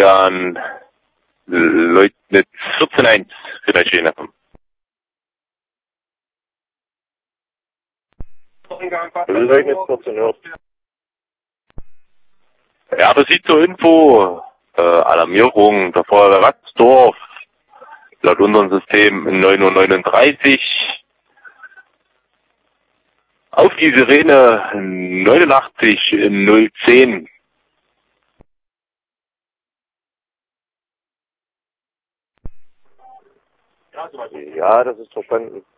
Jan Leutnitz 14-1 für Deutsche Telekom. Leutnitz 14 hört. Ja, das sieht zur Info, Alarmierung der Feuerwehr Ratsdorf, laut unserem System 9:39 Uhr. Auf die Sirene 89 010. Ja, das ist verstanden.